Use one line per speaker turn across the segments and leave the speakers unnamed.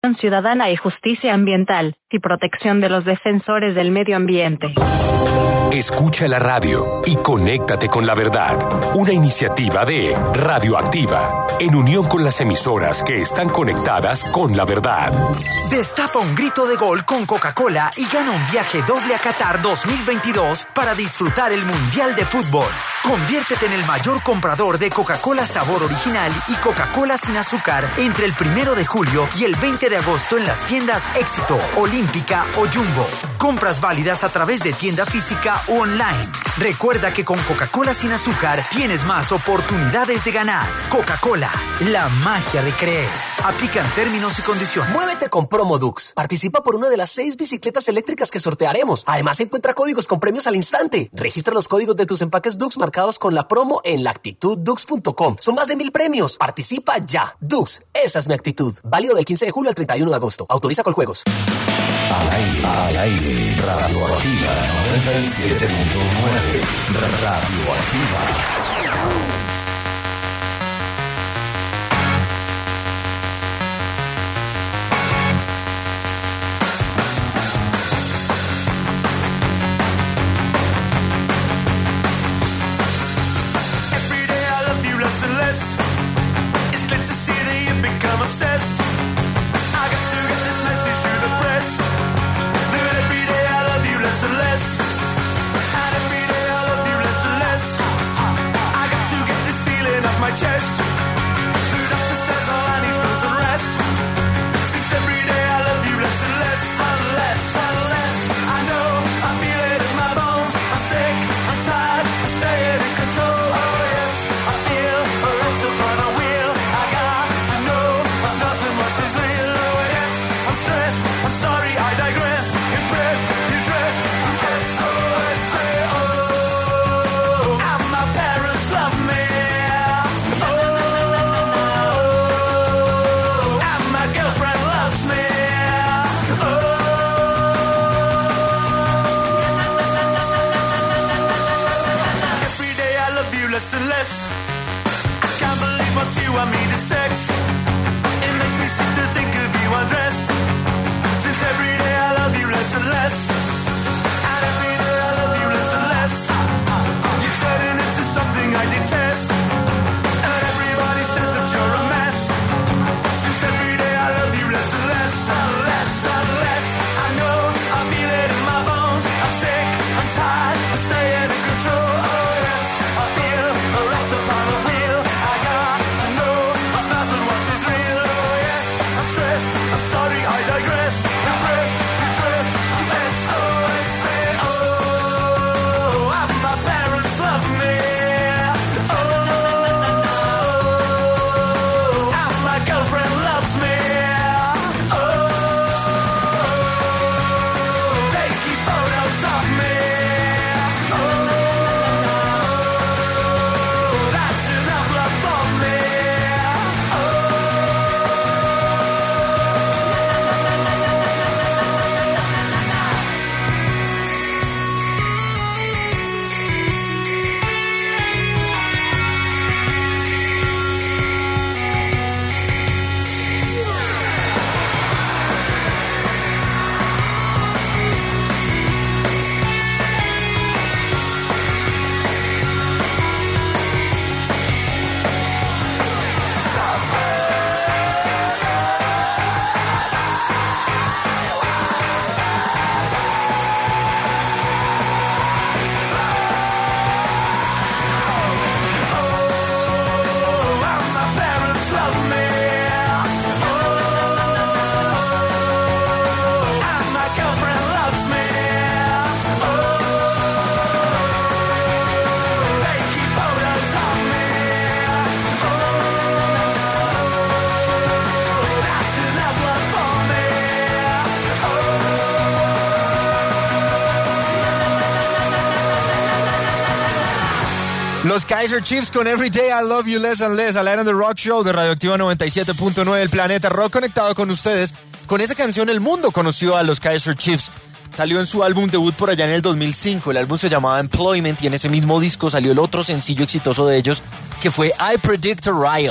ciudadana y justicia ambiental y protección de los defensores del medio ambiente.
Escucha la radio y conéctate con la verdad. Una iniciativa de Radioactiva, en unión con las emisoras que están conectadas con la verdad.
Destapa un grito de gol con Coca-Cola y gana un viaje doble a Qatar 2022 para disfrutar el Mundial de Fútbol. Conviértete en el mayor comprador de Coca-Cola sabor original y Coca-Cola sin azúcar entre el 1 de julio y el 20 de agosto en las tiendas Éxito, Olímpica o Jumbo. Compras válidas a través de tienda física o online. Recuerda que con Coca-Cola sin azúcar tienes más oportunidades de ganar. Coca-Cola, la magia de creer. Aplican términos y condiciones.
Muévete con Promo Dux. Participa por una de las 6 bicicletas eléctricas que sortearemos. Además, encuentra códigos con premios al instante. Registra los códigos de tus empaques Dux marcados con la promo en lactituddux.com. Son más de 1,000 premios. Participa ya. Dux, esa es mi actitud. Válido del 15 de julio al 31 de agosto. Autoriza con juegos.
Al aire, Radioactiva 97.9. Radioactiva.
Los Kaiser Chiefs con Every Day I Love You Less and Less al aire de Rock Show de Radioactiva 97.9 El Planeta Rock, conectado con ustedes. Con esa canción el mundo conoció a los Kaiser Chiefs. Salió en su álbum debut por allá en el 2005. El álbum se llamaba Employment y en ese mismo disco salió el otro sencillo exitoso de ellos, que fue I Predict a Riot.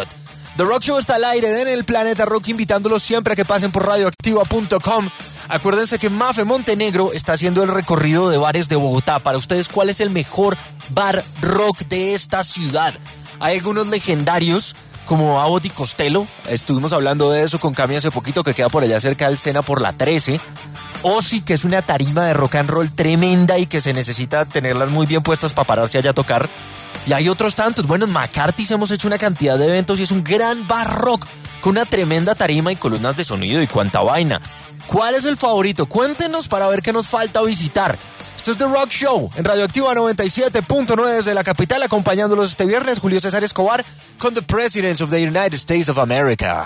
The Rock Show está al aire en el Planeta Rock, invitándolos siempre a que pasen por radioactiva.com. Acuérdense que Mafe Montenegro está haciendo el recorrido de bares de Bogotá. Para ustedes, ¿cuál es el mejor bar rock de esta ciudad? Hay algunos legendarios, como Abbott y Costello. Estuvimos hablando de eso con Cami hace poquito, que queda por allá cerca del Sena por la 13. Ozzy, que es una tarima de rock and roll tremenda y que se necesita tenerlas muy bien puestas para pararse allá a tocar. Y hay otros tantos. Bueno, en McCarthy's hemos hecho una cantidad de eventos y es un gran bar rock con una tremenda tarima y columnas de sonido y cuánta vaina. ¿Cuál es el favorito? Cuéntenos para ver qué nos falta visitar. Esto es The Rock Show en Radioactiva 97.9 desde la capital, acompañándolos este viernes Julio César Escobar con The Presidents of the United States of America.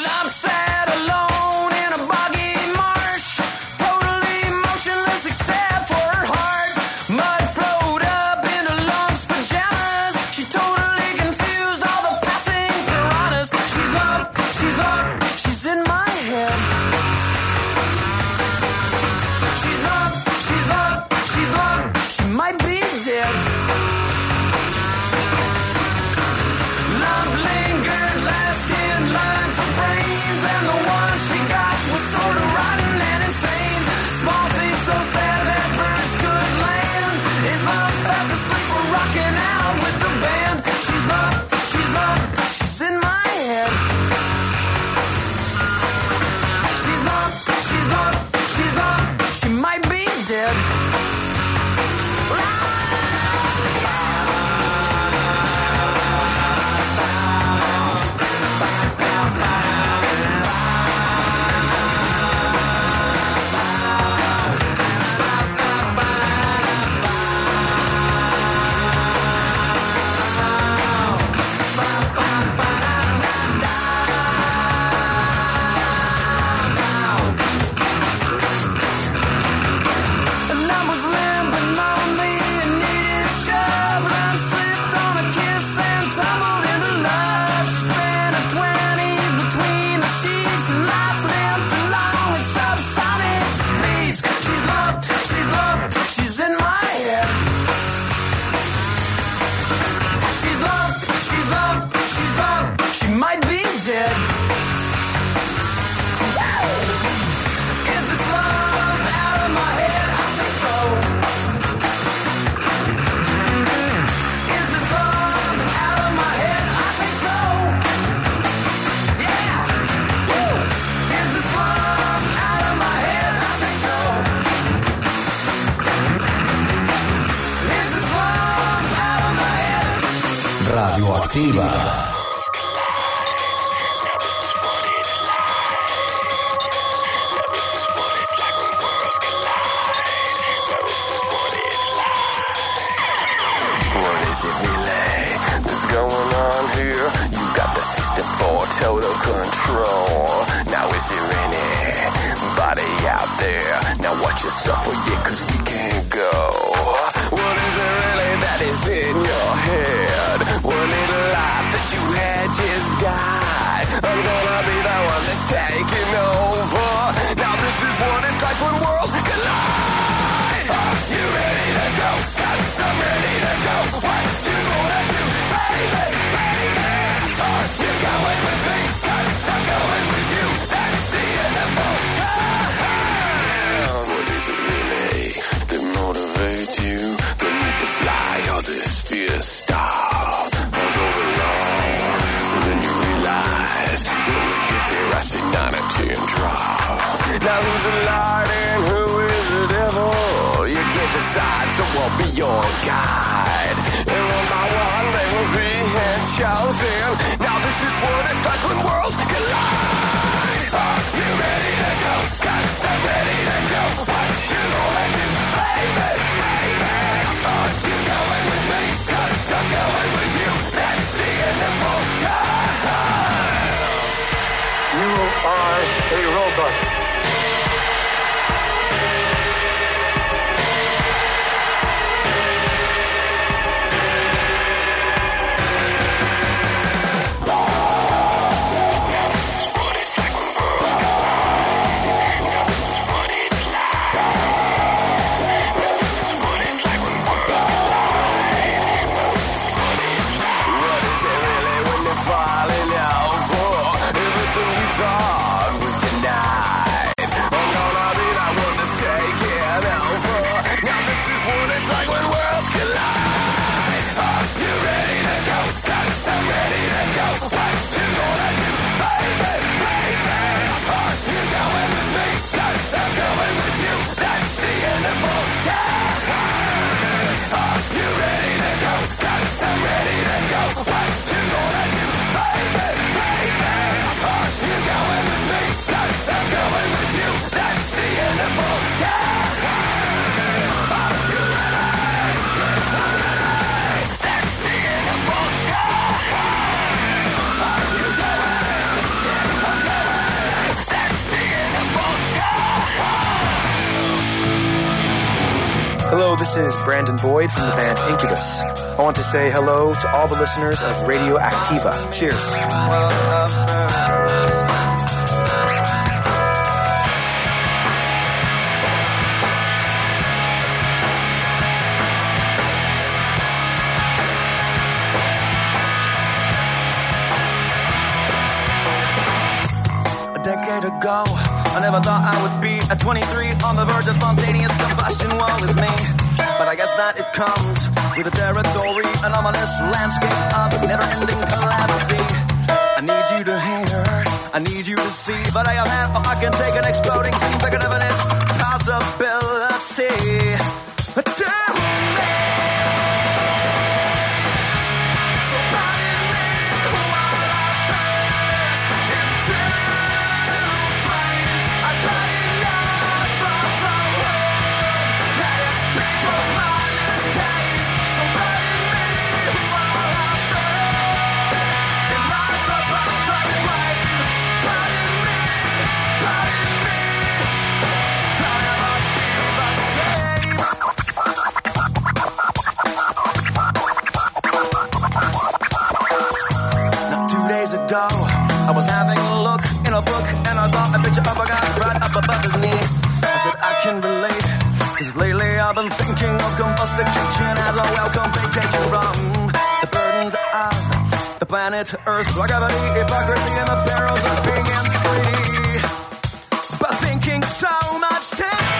Radioactiva.
Total control. Now is there anybody out there? Now watch yourself, yeah, cause we can't go. What is it really that is in your head? One little life that you had just died. I'm gonna be the one that's taking over. Now this is what it's like when worlds collide. Are you ready to go? Cause I'm ready to go. What you gonna do, baby, baby? Are you going with me? Cause I'm going with you. That's the inevitable time. What is it really that motivates you? The need to fly or this fear to stop? I'll go along, then you realize when you get there, I see 9 or 10 drop. Now who's the light and who is the devil? You can't decide, so I'll be your guide. And one by one they will be chosen. Now this is what it's like when worlds collide. Are you ready to go? Cause I'm ready to go. What you gonna do, baby, baby? Are you going with me? Cause I'm going with you. That's the end of all time.
You are a robot.
Hello, this is Brandon Boyd from the band Incubus. I want to say hello to all the listeners of Radio Activa. Cheers.
A decade ago, I never thought I would be at 23 on the verge of spontaneous combustion. Woe is me, but I guess that it comes with the territory, an ominous landscape of never-ending calamity. I need you to hear, I need you to see, but I am half, I can take an exploding thing bigger than it is possibility. Tell me. So pardon me while I burst into flames. I pray not for the world that its people's mindless cave. So pardon me while I burst and rise above the flame. Pardon me, pardon me. I'll never be the same. Now 2 days ago, I was having a look in a book and I saw a picture of a guy right up above his knee. I said I can relate, 'cause lately I've been thinking of combustication as a welcome vacation from the burdens of the planet Earth, gravity, hypocrisy, and the perils of being free. But thinking so much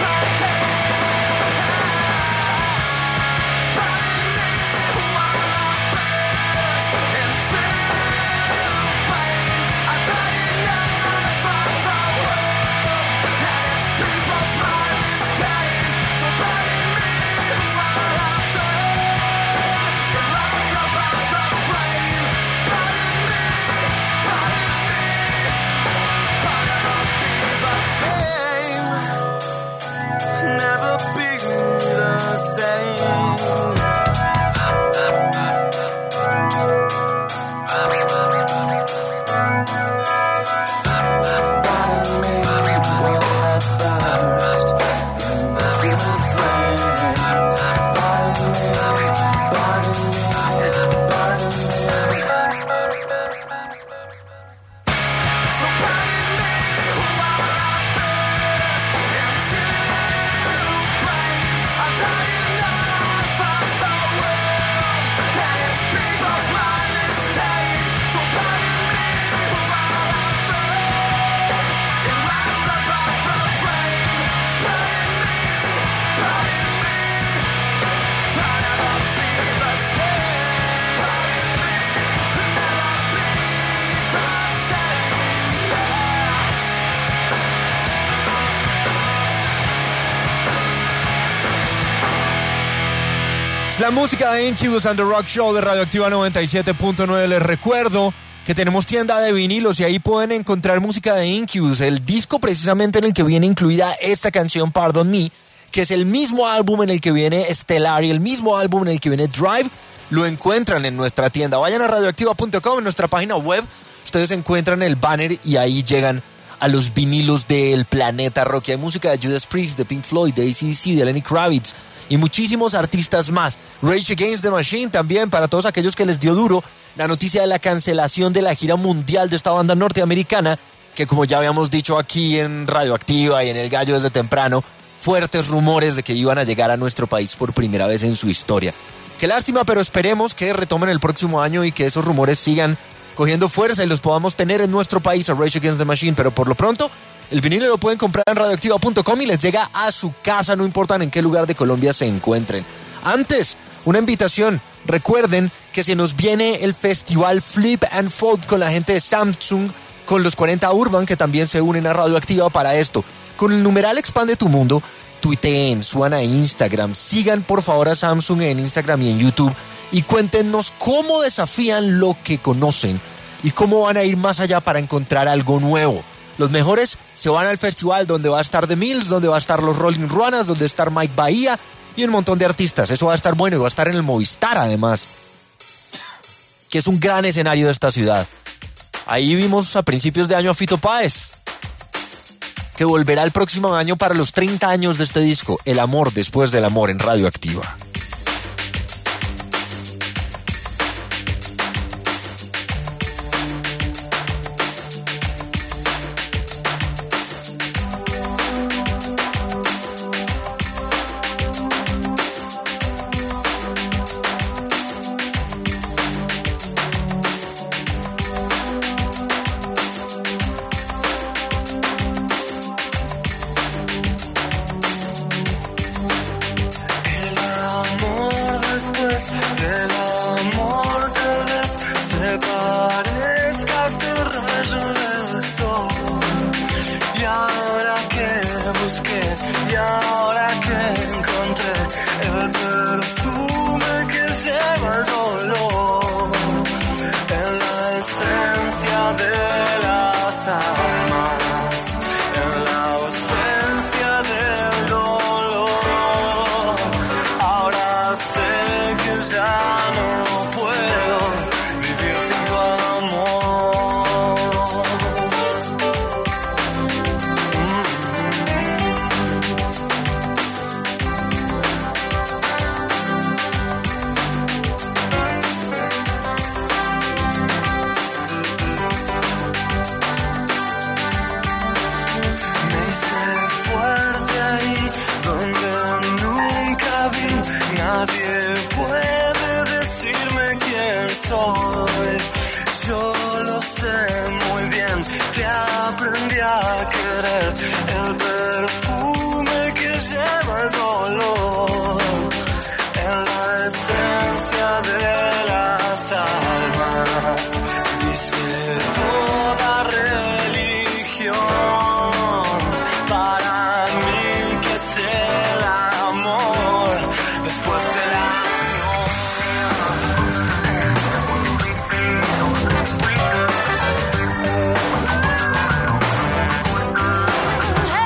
La música de Incubus and the Rock Show de Radioactiva 97.9. Les recuerdo que tenemos tienda de vinilos y ahí pueden encontrar música de Incubus, el disco precisamente en el que viene incluida esta canción Pardon Me, que es el mismo álbum en el que viene Stellar y el mismo álbum en el que viene Drive. Lo encuentran en nuestra tienda. Vayan a radioactiva.com, en nuestra página web. Ustedes encuentran el banner y ahí llegan a los vinilos del Planeta Rock. Y hay música de Judas Priest, de Pink Floyd, de AC/DC, de Lenny Kravitz y muchísimos artistas más. Rage Against the Machine también, para todos aquellos que les dio duro la noticia de la cancelación de la gira mundial de esta banda norteamericana, que como ya habíamos dicho aquí en Radioactiva y en El Gallo desde temprano, fuertes rumores de que iban a llegar a nuestro país por primera vez en su historia. Qué lástima, pero esperemos que retomen el próximo año y que esos rumores sigan cogiendo fuerza y los podamos tener en nuestro país, a Rage Against the Machine. Pero por lo pronto, el vinilo lo pueden comprar en radioactiva.com y les llega a su casa, no importa en qué lugar de Colombia se encuentren. Antes, una invitación. Recuerden que se nos viene el festival Flip and Fold con la gente de Samsung, con los 40 Urban, que también se unen a Radioactiva para esto. Con el numeral Expande tu Mundo, tuiteen, suban a Instagram, sigan por favor a Samsung en Instagram y en YouTube y cuéntenos cómo desafían lo que conocen y cómo van a ir más allá para encontrar algo nuevo. Los mejores se van al festival donde va a estar The Mills, donde va a estar los Rolling Ruanas, donde va a estar Mike Bahía y un montón de artistas. Eso va a estar bueno y va a estar en el Movistar además, que es un gran escenario de esta ciudad. Ahí vimos a principios de año a Fito Páez. que volverá el próximo año para los 30 años de este disco, El amor después del amor, en Radioactiva.
Hey!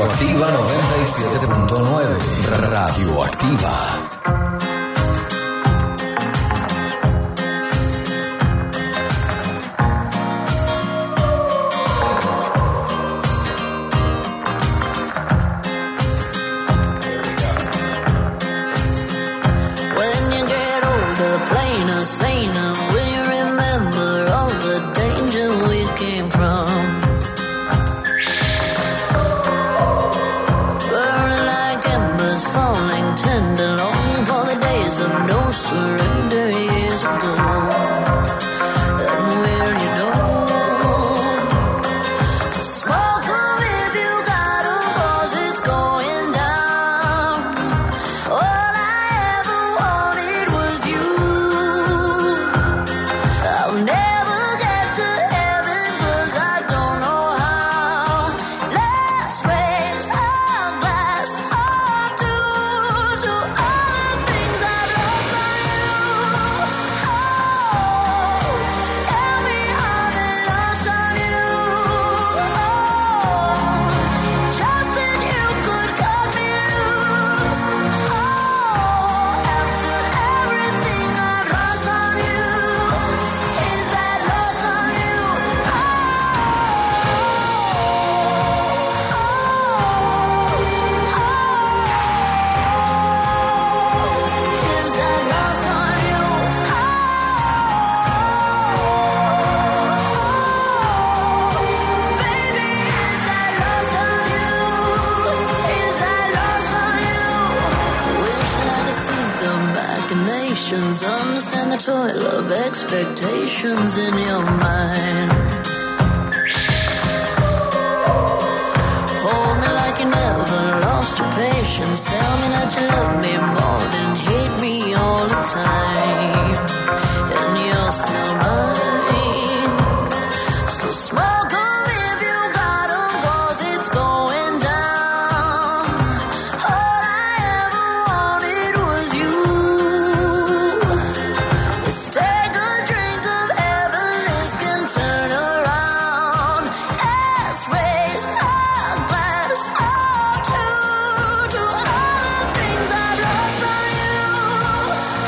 Radioactiva 97.9. Radioactiva.
Understand the toil of expectations in your mind. Hold me like you never lost your patience. Tell me that you love me more than hate me all the time. And you're still mine. So smoke on if you got 'em, 'cause it's going down. All I ever wanted was you. Take a drink of heaven, this can turn around. Let's raise our glass all to all the things I've lost on you.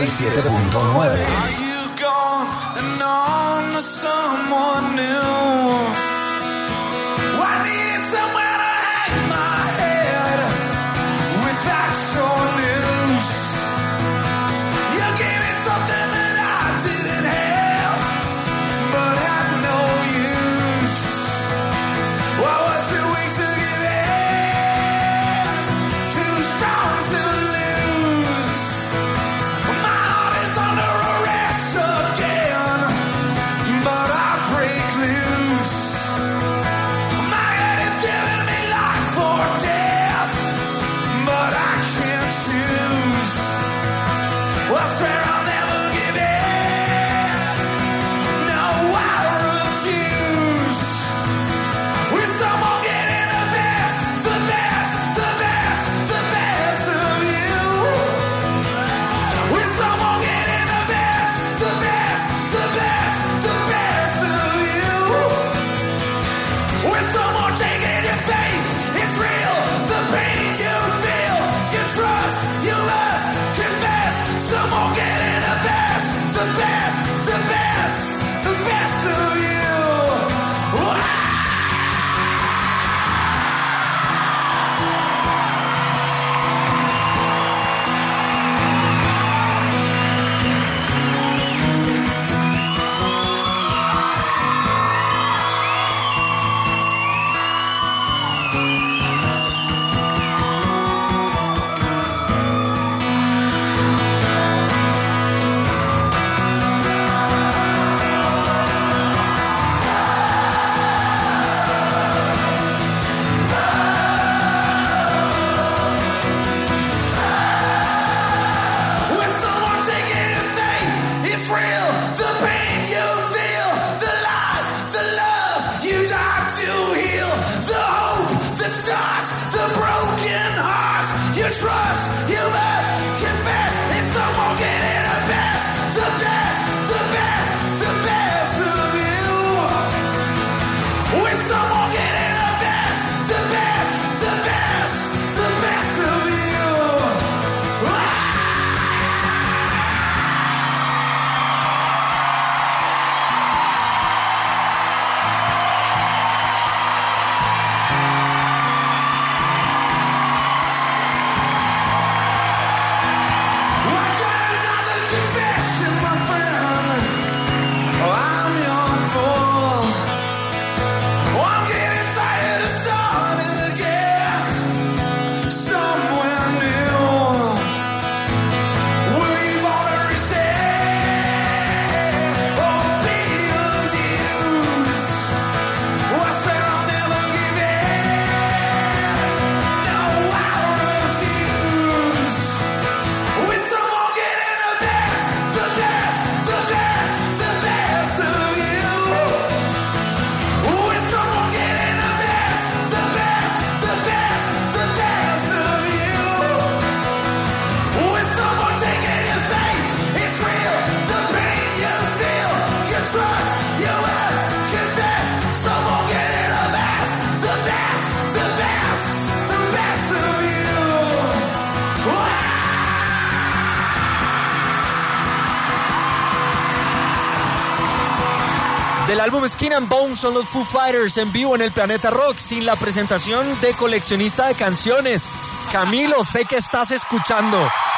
97.9.
Del álbum Skin and Bones son los Foo Fighters en vivo en el Planeta Rock, sin la presentación de coleccionista de canciones. Camilo, sé que estás escuchando.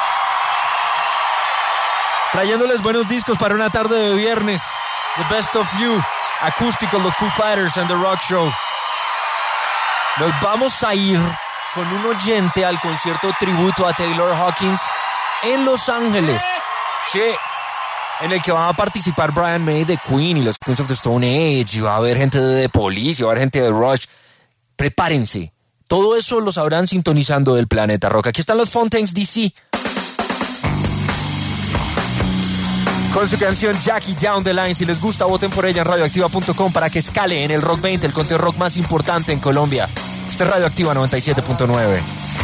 Trayéndoles buenos discos para una tarde de viernes. The Best of You, acústico, los Foo Fighters and The Rock Show. Nos vamos a ir con un oyente al concierto tributo a Taylor Hawkins en Los Ángeles. Sí. En el que van a participar Brian May de Queen y los Queens of the Stone Age, y va a haber gente de The Police, y va a haber gente de Rush. Prepárense. Todo eso lo sabrán sintonizando del Planeta Rock. Aquí están los Fontaines DC. Con su canción Jackie Down the Line. Si les gusta, voten por ella en radioactiva.com para que escale en el Rock 20, el conteo rock más importante en Colombia. Este es Radioactiva 97.9.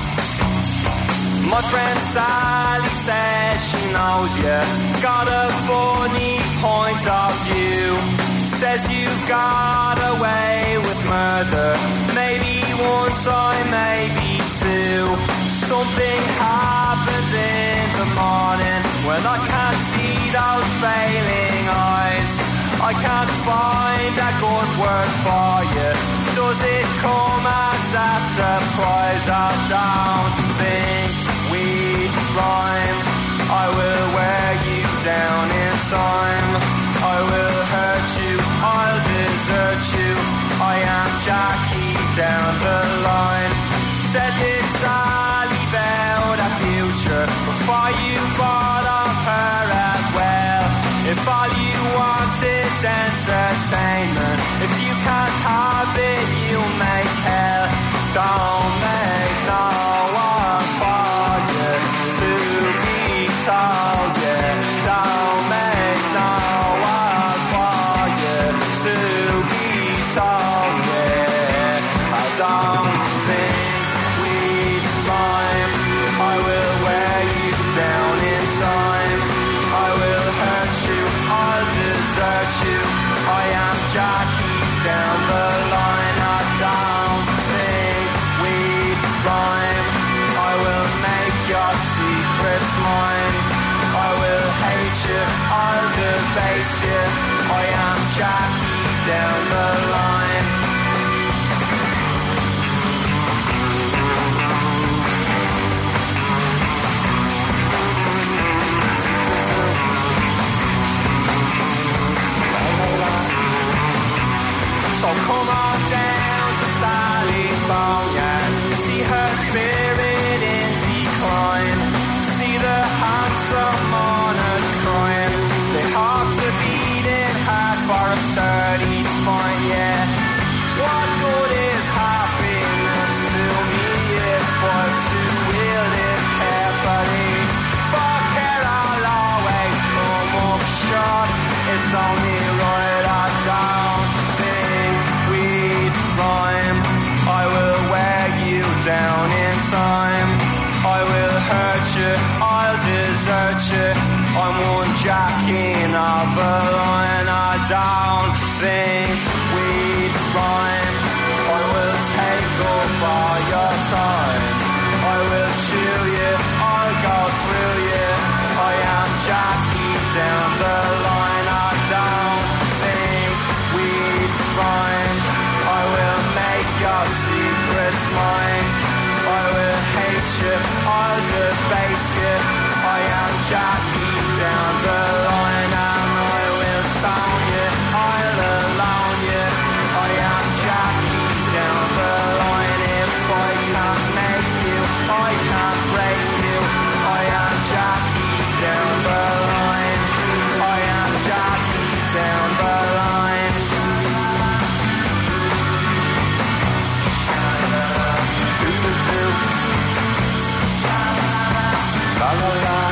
My friend Sally says she knows you got a funny point of view. Says you got away with murder, maybe one time, maybe two. Something happens in the morning when I can't see those failing eyes. I can't find a good word for you. Does it come as a surprise? I don't think we'd rhyme. I will wear you down in time. I will hurt you, I'll desert you. I am Jackie down the line. Said this Sally about a future before you bought off her as well. If all you want is entertainment, if you can't have it, you make hell. Don't make no one for you to be told, yeah. Don't make no one for you to be told, yeah. I don't think we'd rhyme. I will wear you down in time. I will hurt you, I'll desert you. I am Jackie down the line. I don't think we'd rhyme. I will make your secrets mine. I will hate you, I'll debase you. I am Jackie down the line. So come on down to Sally's Boneyard. See her spirit in decline. See the handsome mourners crying. They have to beat it hard for a sturdy spine, yeah. What good is happiness to me if I'm to wield it carefully? For care I'll always come up short. It's only right I don't think we'd rhyme. I will wear you down in time. I will hurt you, I'll desert you. I'm one jacking of a line. I don't think we'd rhyme. I will take up all your time. I will chew you, I'll go through you. I am Jackie down the line. I don't think we'd rhyme. I will make your secrets mine. I will hate you, I'll debase you. I am Jackie down the line. And I will sound you, I'll alone you. I am Jackie down the line. If I can't make you, I can't break you. I am Jackie down the line. I am Jackie down the line. La la la.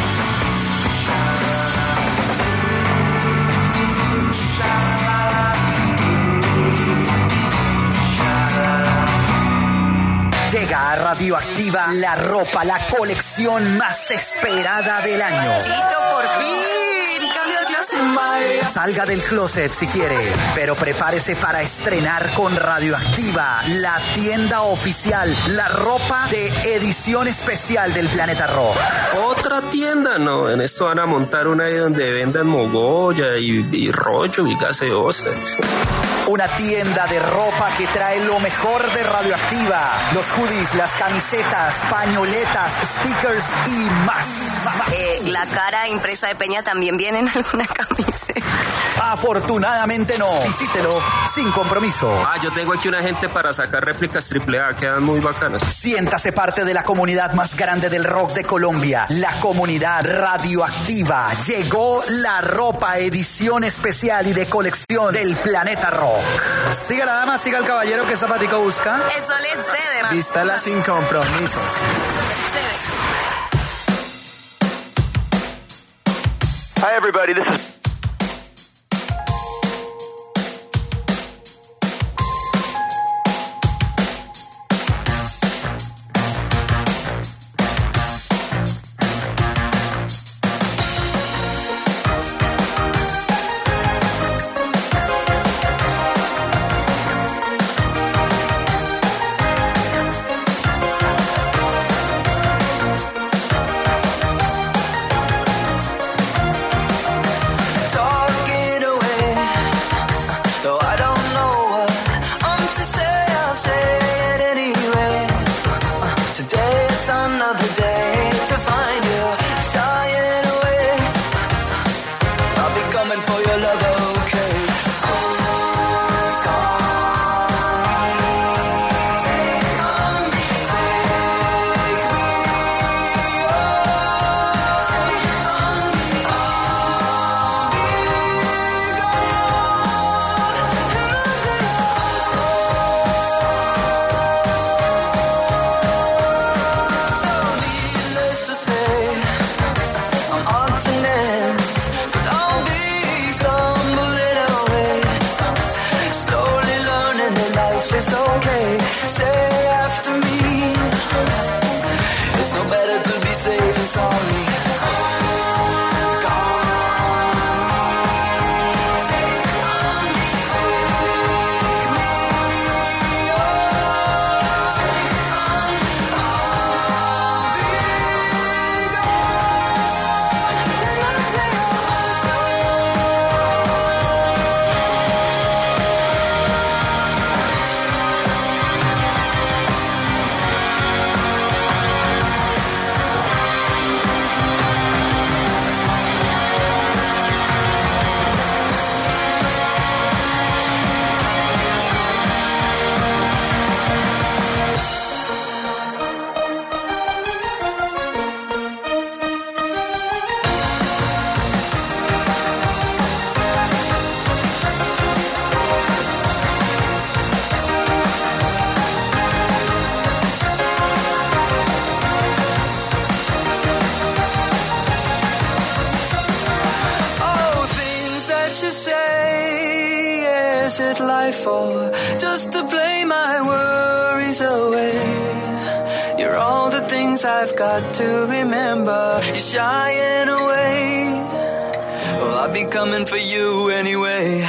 Llega a Radioactiva la ropa, la colección más esperada del año.
Chito, por fin, cambio el closet.
Salga del closet si quiere, pero prepárese para estrenar con Radioactiva la tienda oficial, la ropa de edición especial del Planeta Rock.
Otra tienda, no, en esto van a montar una ahí donde vendan mogolla y rollo y gaseosa.
Una tienda de ropa que trae lo mejor de Radioactiva. Los hoodies, las camisetas, pañoletas, stickers y más.
La cara impresa de Peña también viene en alguna camiseta.
Afortunadamente no. Visítelo sin compromiso.
Yo tengo aquí una gente para sacar réplicas AAA, quedan muy bacanas.
Siéntase parte de la comunidad más grande del rock de Colombia, la comunidad Radioactiva. Llegó la ropa edición especial y de colección del Planeta Rock. Siga la dama, siga el caballero, ¿qué zapatico busca?
Eso le cede.
Vístala sin compromisos.
Hi everybody, this is
desert life for? Just to play my worries away. You're all the things I've got to remember. You're shying away. Well, I'll be coming for you anyway.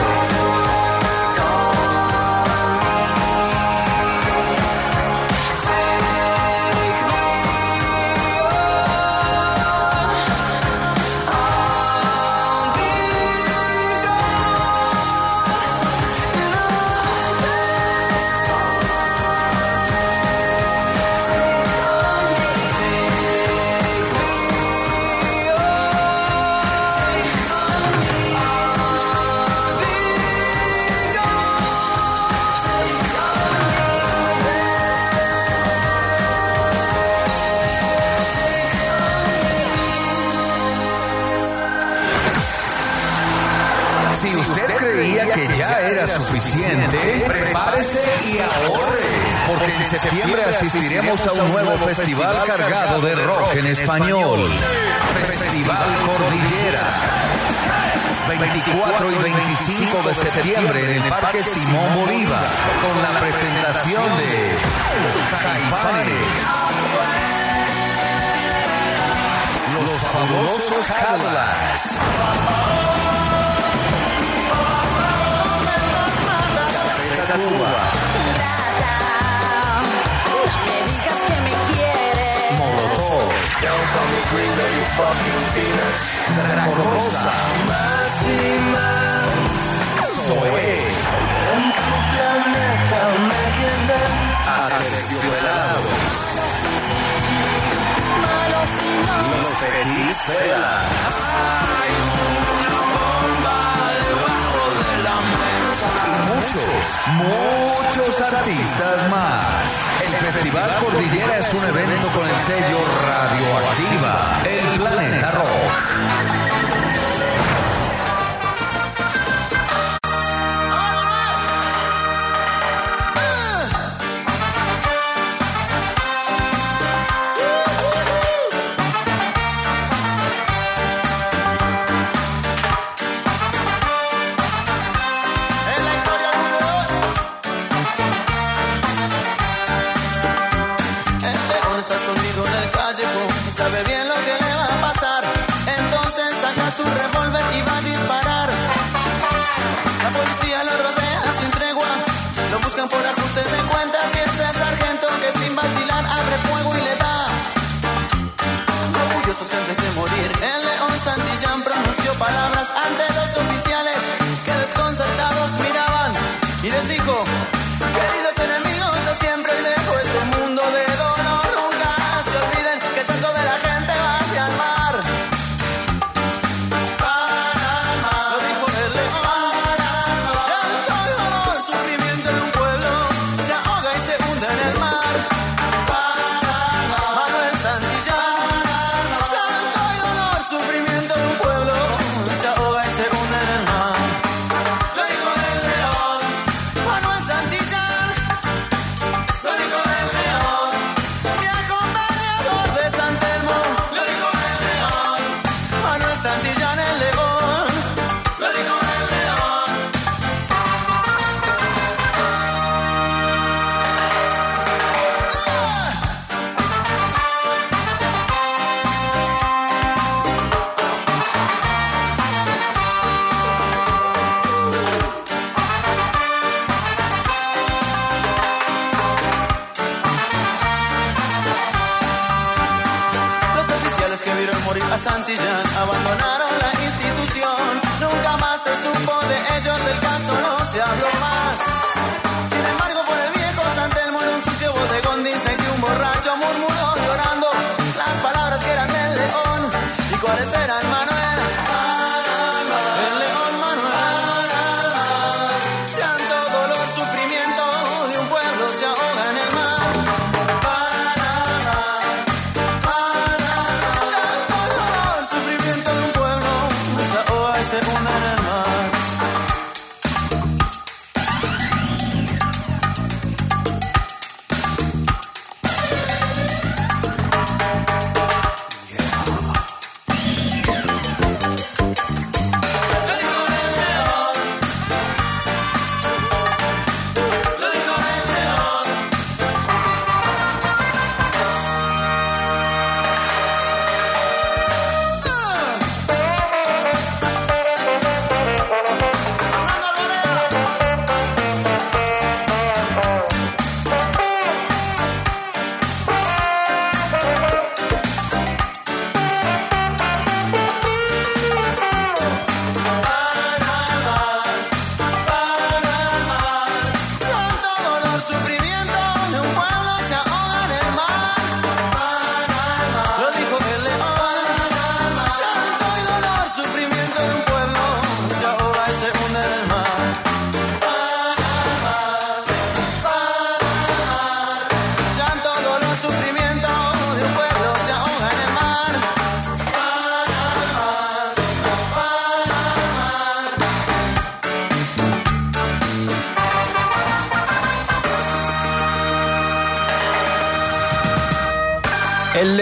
Si usted creía que ya era suficiente, prepárese y ahorre, porque en septiembre asistiremos a un nuevo festival cargado de rock en español. Festival Cordillera. 24 y 25 de septiembre en el Parque Simón Bolívar, con la presentación de Caifanes, Los Fabulosos Cadillacs, Cuba,
No me digas que me quieres.
Molotov, Draco Rosa, Zoé, Aterciopelado, Los Petit Fela, muchos artistas más. El Festival Cordillera es un evento con el sello Radioactiva, el Planeta Rock.
Sabe bien lo que le va a pasar, entonces saca su revólver y va a disparar. La policía lo rodea sin tregua, lo buscan por ajuste de cuentas y es el sargento que sin vacilar abre fuego y le da. Orgullosos que antes de morir, el León Santillán pronunció palabras ante los oficiales que desconcertados miraban y les dijo: queridos enemigos de siempre, y dejo este mundo de dolor. Nunca se olviden que el santo de la gente va hacia el mar. Lo dijo el León. Llanto y dolor, sufrimiento de un pueblo se ahoga y se hunde en el mar. Manuel Santillán. Llanto y dolor, sufrimiento de un pueblo se ahoga y se hunde en el mar. Lo dijo el León. Manuel Santillán. Lo dijo el León. Mi acompañador de San Telmo. Lo dijo el León. Manuel Santillán el León. Lo dijo el León. Los oficiales que vieron morir a Santillán abandonaron la institución. Nunca más se supo de ellos, del caso no se habló más. Sin embargo, por el viejo San Telmo en un sucio bodegón dicen que un borracho murmuró llorando las palabras que eran del León. ¿Y cuáles eran, Manuel? El León Manuel. Llanto, dolor, sufrimiento de un pueblo se ahoga en el mar. Llanto, dolor, sufrimiento de un pueblo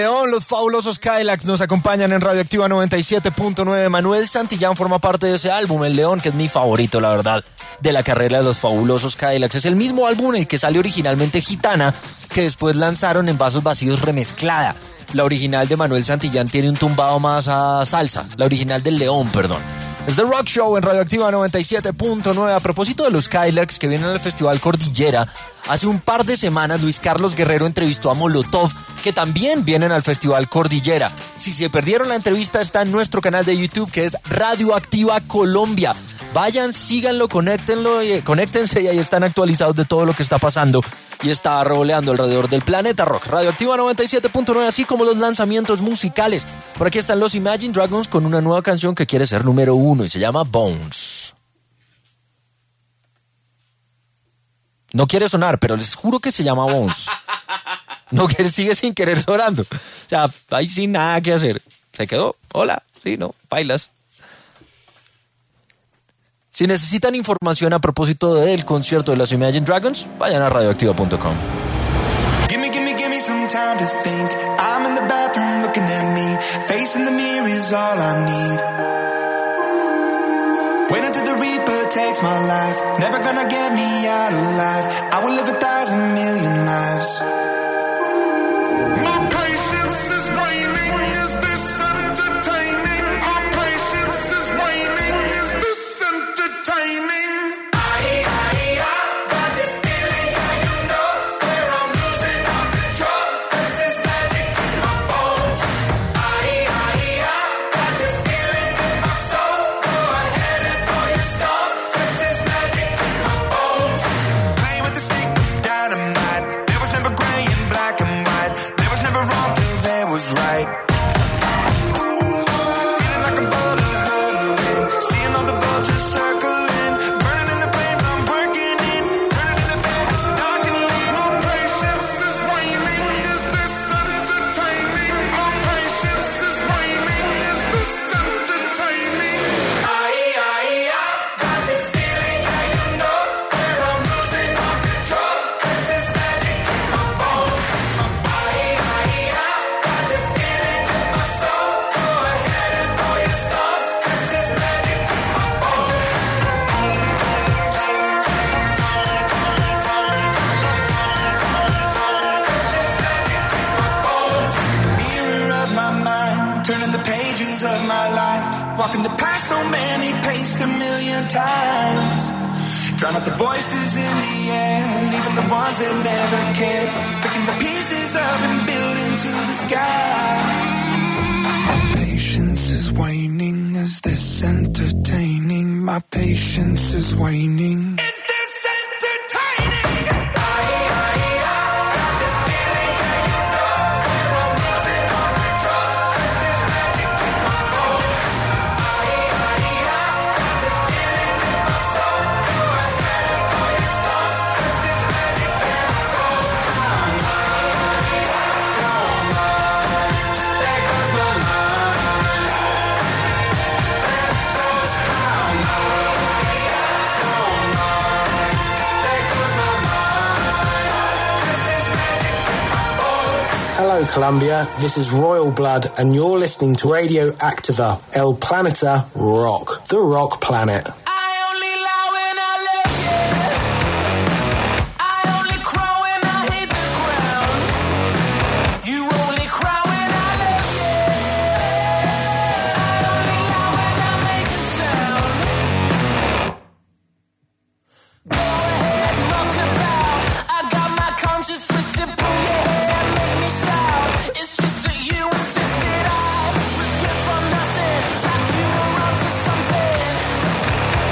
León, los fabulosos Cadillacs nos acompañan en Radioactiva 97.9. Manuel Santillán forma parte de ese álbum, El León, que es mi favorito, la verdad, de la carrera de los fabulosos Cadillacs. Es el mismo álbum en el que sale originalmente Gitana, que después lanzaron en Vasos Vacíos remezclada. La original de Manuel Santillán tiene un tumbado más a salsa, la original del León, perdón. Es The Rock Show en Radioactiva 97.9. A propósito de los Cadillacs que vienen al Festival Cordillera, hace un par de semanas Luis Carlos Guerrero entrevistó a Molotov, que también vienen al Festival Cordillera. Si se perdieron la entrevista, está en nuestro canal de YouTube, que es Radioactiva Colombia. Vayan, síganlo, conéctense y ahí están actualizados de todo lo que está pasando y está revoleando alrededor del planeta rock. Radioactiva 97.9, así como los lanzamientos musicales. Por aquí están los Imagine Dragons con una nueva canción que quiere ser número 1 y se llama Bones. No quiere sonar, pero les juro que se llama Bones. No, que él sigue sin querer sonando. O sea, ahí sin nada que hacer. Se quedó, hola, sí, no, bailas. Si necesitan información a propósito del concierto de los Imagine Dragons, vayan a radioactiva.com.
Give me some time to think. I'm in the bathroom looking at me. Facing the mirror is all I need. Wait until the Reaper takes my life. Never gonna get me out alive. I will live 1,000 million lives. My patience is waning. Is this entertaining? Our patience is waning. Is this entertaining? Drown out the voices in the air, leaving the ones that never cared, picking the pieces up and building to the sky. My patience is waning. Is this entertaining? My patience is waning. Is this entertaining?
Hello Colombia, this is Royal Blood and you're listening to Radio Activa, El Planeta Rock, the rock planet.
Something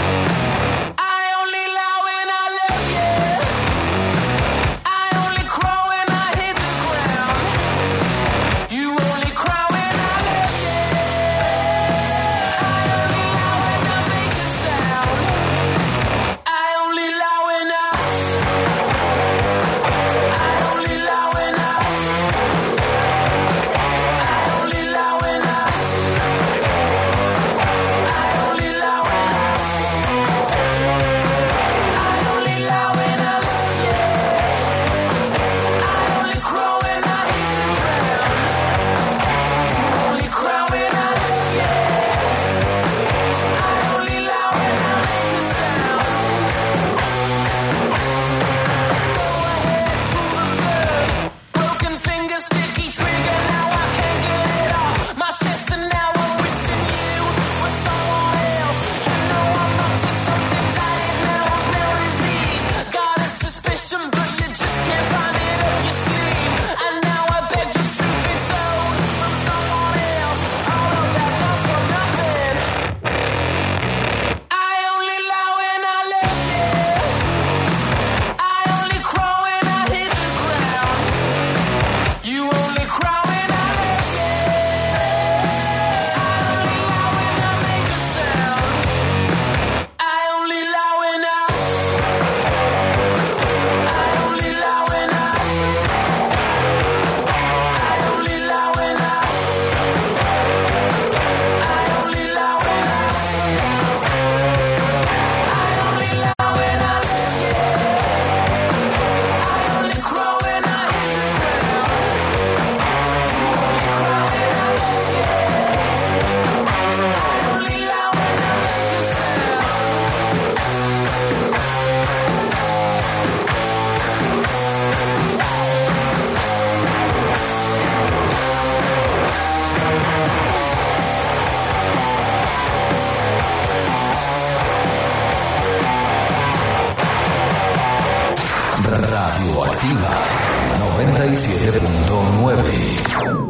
Radioactiva 97.9.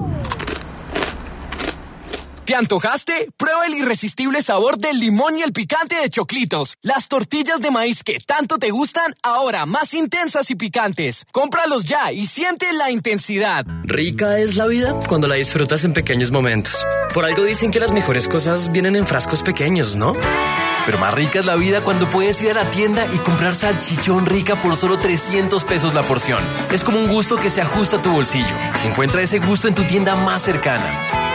¿Te antojaste? Prueba el irresistible sabor del limón y el picante de Choclitos. Las tortillas de maíz que tanto te gustan, ahora más intensas y picantes. Cómpralos ya y siente la intensidad.
Rica es la vida cuando la disfrutas en pequeños momentos. Por algo dicen que las mejores cosas vienen en frascos pequeños, ¿no?
Pero más rica es la vida cuando puedes ir a la tienda y comprar salchichón rica por solo 300 pesos la porción. Es como un gusto que se ajusta a tu bolsillo. Encuentra ese gusto en tu tienda más cercana.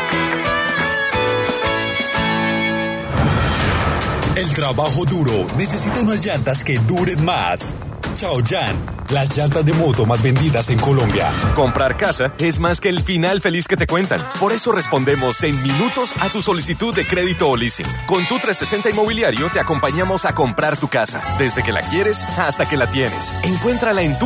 El trabajo duro necesita unas llantas que duren más. Chaoyan, las llantas de moto más vendidas en Colombia.
Comprar casa es más que el final feliz que te cuentan. Por eso respondemos en minutos a tu solicitud de crédito o leasing. Con tu 360 Inmobiliario te acompañamos a comprar tu casa, desde que la quieres hasta que la tienes. Encuéntrala en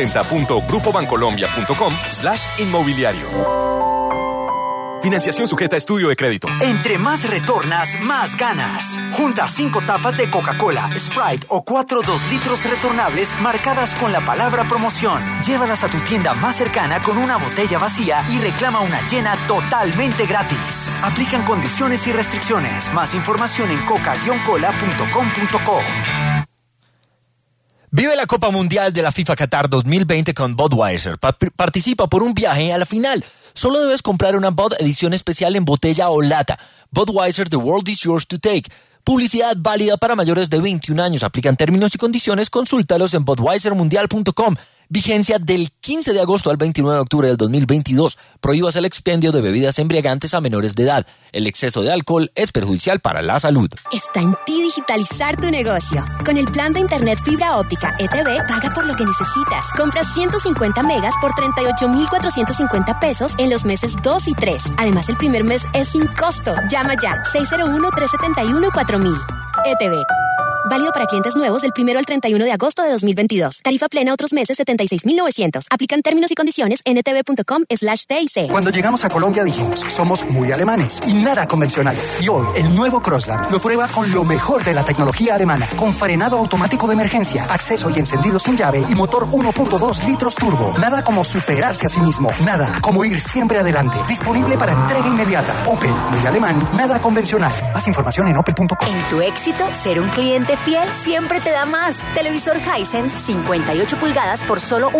tu360.grupobancolombia.com/inmobiliario. Financiación sujeta a estudio de crédito.
Entre más retornas, más ganas. Junta 5 tapas de Coca-Cola, Sprite o 4 2 litros retornables marcadas con la palabra promoción. Llévalas a tu tienda más cercana con una botella vacía y reclama una llena totalmente gratis. Aplican condiciones y restricciones. Más información en coca-cola.com.co.
Vive la Copa Mundial de la FIFA Qatar 2020 con Budweiser. Participa por un viaje a la final. Solo debes comprar una Bud edición especial en botella o lata. Budweiser, the world is yours to take. Publicidad válida para mayores de 21 años. Aplican términos y condiciones. Consúltalos en budweisermundial.com. Vigencia del 15 de agosto al 29 de octubre del 2022. Prohíbas el expendio de bebidas embriagantes a menores de edad. El exceso de alcohol es perjudicial para la salud.
Está en ti digitalizar tu negocio. Con el plan de internet fibra óptica ETV, paga por lo que necesitas. Compra 150 megas por 38,450 pesos en los meses 2 y 3. Además, el primer mes es sin costo. Llama ya 601-371-4000. ETV. Válido para clientes nuevos del 1 al 31 de agosto de 2022. Tarifa plena otros meses 76,900. Aplican términos y condiciones en etv.com/TIC.
Cuando llegamos a Colombia dijimos, somos muy alemanes y nada convencionales. Y hoy, el nuevo Crossland lo prueba con lo mejor de la tecnología alemana. Con frenado automático de emergencia, acceso y encendido sin llave y motor 1.2 litros turbo. Nada como superarse a sí mismo. Nada como ir siempre adelante. Disponible para entrega inmediata. Opel, muy alemán, nada convencional. Más información en opel.com.
En tu éxito, ser un cliente fiel siempre te da más. Televisor Hisense 58 pulgadas por solo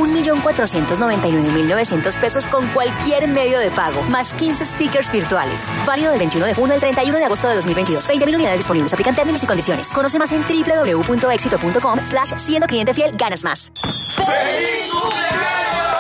1,499,900 pesos con cualquier medio de pago, más 15 stickers virtuales. Válido del 21 de junio al 31 de agosto de 2022. 20,000 unidades disponibles. Aplican términos y condiciones. Conoce más en www.exito.com/siendo cliente fiel, ganas más.
¡Feliz cumpleaños!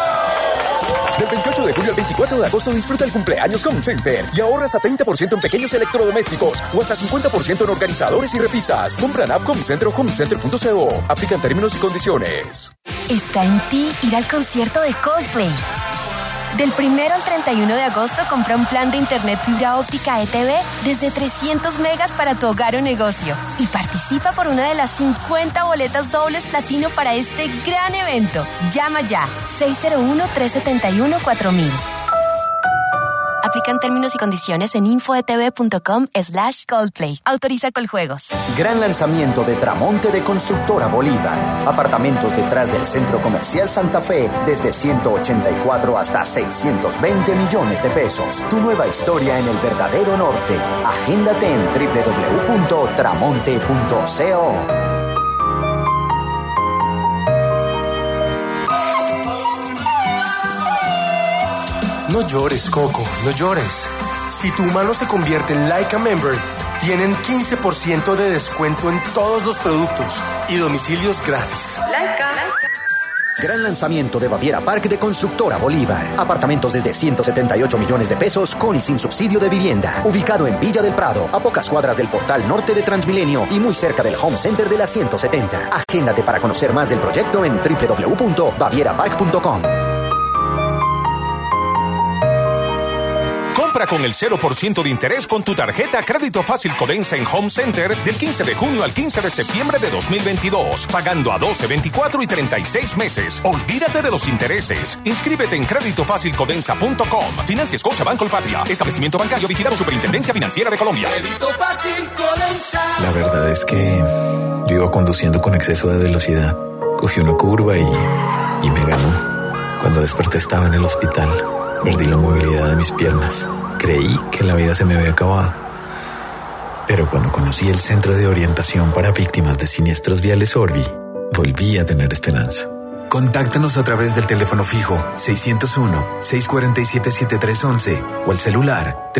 Del 28 de julio al 24 de agosto disfruta el cumpleaños Home Center y ahorra hasta 30% en pequeños electrodomésticos o hasta 50% en organizadores y repisas. Compra en app Home Center o homecenter.co. Aplican términos y condiciones.
Está en ti ir al concierto de Coldplay. Del 1 al 31 de agosto compra un plan de internet fibra óptica ETV desde 300 megas para tu hogar o negocio y participa por una de las 50 boletas dobles platino para este gran evento. Llama ya 601-371-4000. Aplican términos y condiciones en infoetv.com/Coldplay. Autoriza Coljuegos.
Gran lanzamiento de Tramonte de Constructora Bolívar. Apartamentos detrás del Centro Comercial Santa Fe desde 184 hasta 620 millones de pesos. Tu nueva historia en el verdadero norte. Agéndate en www.tramonte.co.
No llores, Coco, no llores. Si tu humano se convierte en Like a Member, tienen 15% de descuento en todos los productos y domicilios gratis.
Gran lanzamiento de Baviera Park de Constructora Bolívar. Apartamentos desde 178 millones de pesos con y sin subsidio de vivienda. Ubicado en Villa del Prado, a pocas cuadras del portal norte de Transmilenio y muy cerca del Home Center de la 170. Agéndate para conocer más del proyecto en www.bavierapark.com.
Compra con el 0% de interés con tu tarjeta Crédito Fácil Codensa en Home Center del 15 de junio al 15 de septiembre de 2022, pagando a 12, 24 y 36 meses. Olvídate de los intereses. Inscríbete en creditofacilcodensa.com. Financia Scotiabank Colpatria. Establecimiento bancario vigilado Superintendencia Financiera de Colombia.
Crédito Fácil Codensa.
La verdad es que yo iba conduciendo con exceso de velocidad. Cogí una curva y
Y me ganó. Cuando desperté estaba en el hospital. Perdí la movilidad de mis piernas. Creí que la vida se me había acabado. Pero cuando conocí el Centro de Orientación para Víctimas de Siniestros Viales Orbi, volví a tener esperanza. Contáctanos a través del teléfono fijo 601-647-7311 o el celular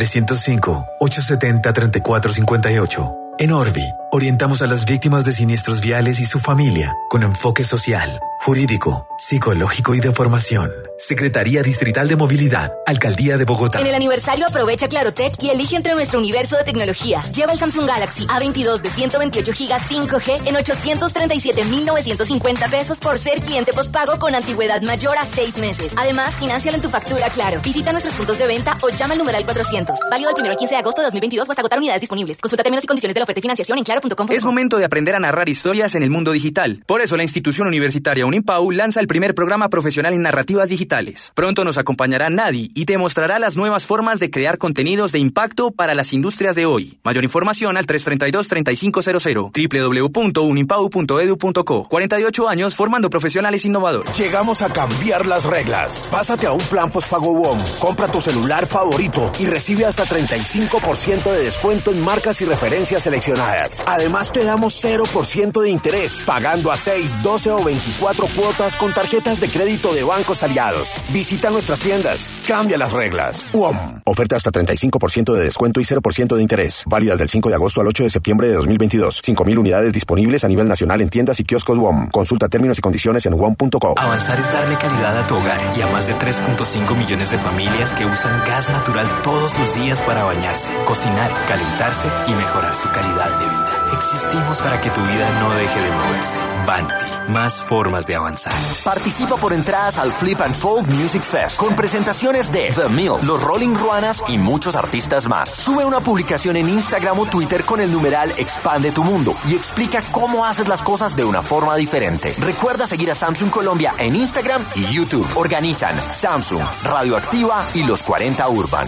305-870-3458. En Orbi, orientamos a las víctimas de siniestros viales y su familia con enfoque social, jurídico, psicológico y de formación. Secretaría Distrital de Movilidad, Alcaldía de Bogotá.
En el aniversario aprovecha Clarotech y elige entre nuestro universo de tecnología. Lleva el Samsung Galaxy A22 de 128 GB 5G en 837,950 pesos por ser cliente postpago con antigüedad mayor a 6 meses. Además, fináncialo en tu factura Claro. Visita nuestros puntos de venta o llama al numeral 400. Válido del 1 al 15 de agosto de 2022 o hasta agotar unidades disponibles. Consulta términos y condiciones de la oferta y financiación en claro.com.
Es momento de aprender a narrar historias en el mundo digital. Por eso la institución universitaria Unimpau lanza el primer programa profesional en narrativas digitales. Pronto nos acompañará Nadi y te mostrará las nuevas formas de crear contenidos de impacto para las industrias de hoy. Mayor información al 332-3500 www.unimpau.edu.co. 48 años formando profesionales innovadores.
Llegamos a cambiar las reglas. Pásate a un plan postpago WOM. Compra tu celular favorito y recibe hasta 35% de descuento en marcas y referencias seleccionadas. Además te damos 0% de interés, pagando a 6, 12 o 24 cuotas con tarjetas de crédito de bancos aliados. Visita nuestras tiendas. Cambia las reglas. WOM. Oferta hasta 35% de descuento y 0% de interés. Válidas del 5 de agosto al 8 de septiembre de 2022. 5,000 unidades disponibles a nivel nacional en tiendas y kioscos WOM. Consulta términos y condiciones en WOM.co.
Avanzar es darle calidad a tu hogar y a más de 3.5 millones de familias que usan gas natural todos los días para bañarse, cocinar, calentarse y mejorar su calidad de vida. Existimos para que tu vida no deje de moverse. Vanti, más formas de avanzar.
Participa por entradas al Flip and Fold Music Fest con presentaciones de The Mill, Los Rolling Ruanas y muchos artistas más. Sube una publicación en Instagram o Twitter con el numeral Expande tu Mundo y explica cómo haces las cosas de una forma diferente. Recuerda seguir a Samsung Colombia en Instagram y YouTube. Organizan Samsung, Radioactiva y Los 40 Urban.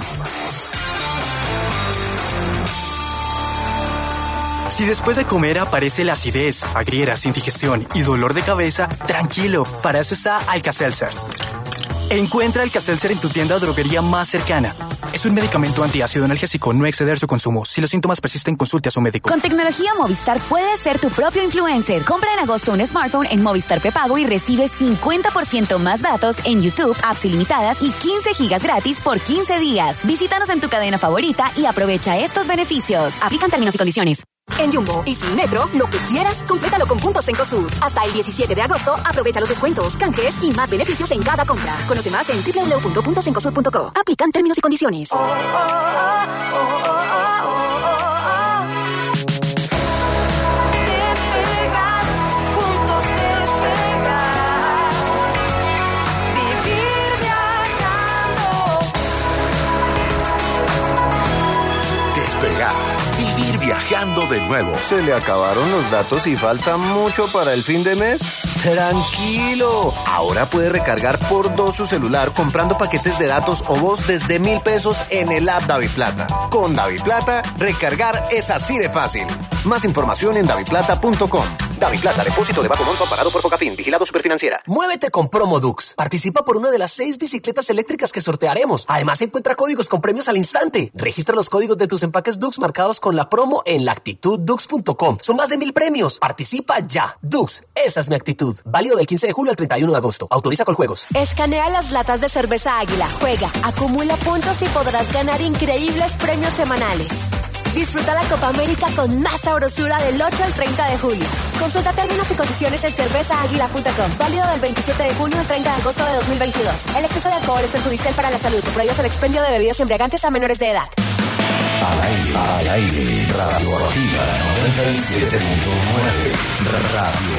Si después de comer aparece la acidez, agrieras, indigestión y dolor de cabeza, tranquilo, para eso está Alka-Seltzer. Encuentra Alka-Seltzer en tu tienda o droguería más cercana. Es un medicamento antiácido analgésico, no exceder su consumo. Si los síntomas persisten, consulte a su médico.
Con tecnología Movistar puedes ser tu propio influencer. Compra en agosto un smartphone en Movistar Prepago y recibe 50% más datos en YouTube, apps ilimitadas y 15 gigas gratis por 15 días. Visítanos en tu cadena favorita y aprovecha estos beneficios. Aplican términos y condiciones.
En Jumbo y Sin Metro, lo que quieras, complétalo con puntos Cencosud. Hasta el 17 de agosto, aprovecha los descuentos, canjes y más beneficios en cada compra. Conoce más en www.cencosud.co. Aplican términos y condiciones.
Vivir viajando de nuevo.
¿Se le acabaron los datos y falta mucho para el fin de mes? ¡Tranquilo! Ahora puede recargar por 2 su celular comprando paquetes de datos o voz desde 1,000 pesos en el app DaviPlata. Con DaviPlata, recargar es así de fácil. Más información en daviplata.com.
DaviPlata, depósito de bajo monto pagado por Focafin, vigilado Superfinanciera.
Muévete con Promodux. Participa por una de las 6 bicicletas eléctricas que sortearemos. Además, encuentra códigos con premios al instante. Registra los códigos de tus empaques Dux marcados con la promo en lactituddux.com. Son más de 1,000 premios. Participa ya. Dux, esa es mi actitud. Válido del 15 de julio al 31 de agosto. Autoriza con juegos.
Escanea las latas de cerveza Águila. Juega, acumula puntos y podrás ganar increíbles premios semanales. Disfruta la Copa América con más sabrosura del 8 al 30 de julio. Consulta términos y condiciones en cervezaaguila.com. Válido del 27 de junio al 30 de agosto de 2022. El exceso de alcohol es perjudicial para la salud. Prohíbes el expendio de bebidas embriagantes a menores de edad.
Al aire, Radioactiva 97.9. Radio